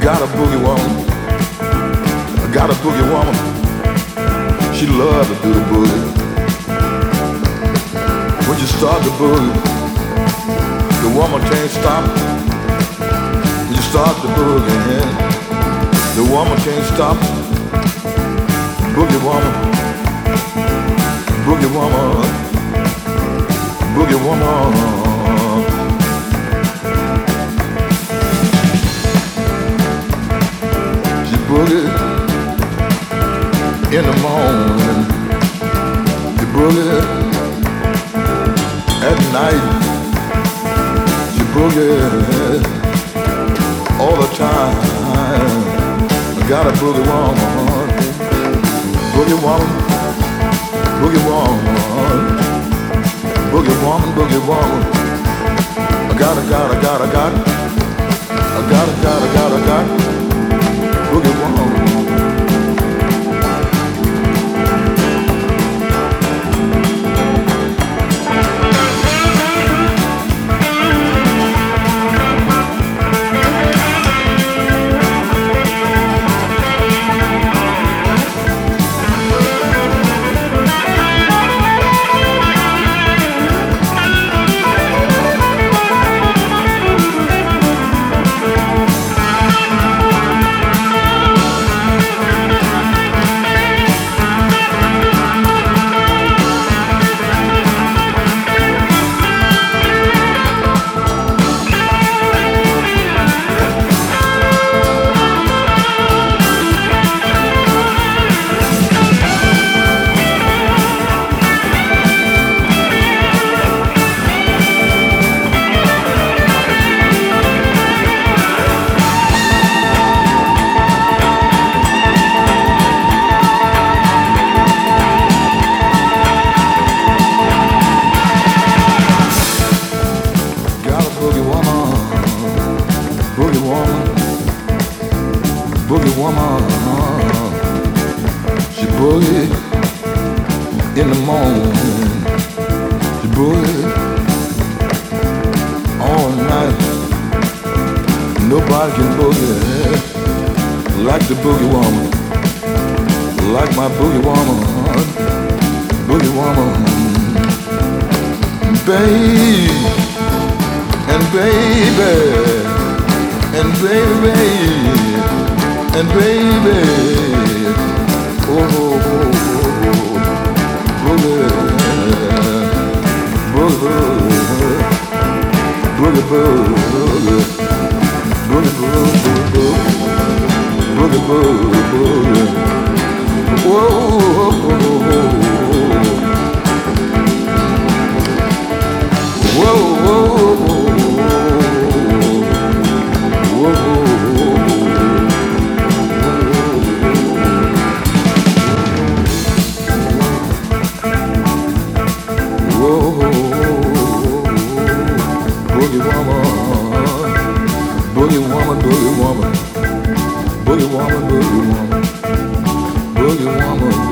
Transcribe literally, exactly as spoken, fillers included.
got a boogie woman. I got a boogie woman. She loves to do the boogie. When you start the boogie, the woman can't stop. When you start the boogie, yeah, the woman can't stop. Boogie woman, boogie woman, boogie woman. Boogie in the morning, you boogie at night, you boogie all the time. I got a boogie woman, boogie woman, boogie woman, boogie woman, boogie woman. I got, I got, I got, I got, I got, I got, I got, I got. Boogie woman. Boogie woman, boogie woman, she boogie in the morning, she boogie all night. Nobody can boogie like the boogie woman, like my boogie woman, boogie woman, babe and baby. And baby, and baby, oh, oh, oh, oh, boogie, boogie, boogie, boogie, boogie, boogie, boogie, whoa, whoa, whoa, whoa. Boogie woman, boogie woman, boogie woman, boogie woman, boogie woman, boogie woman.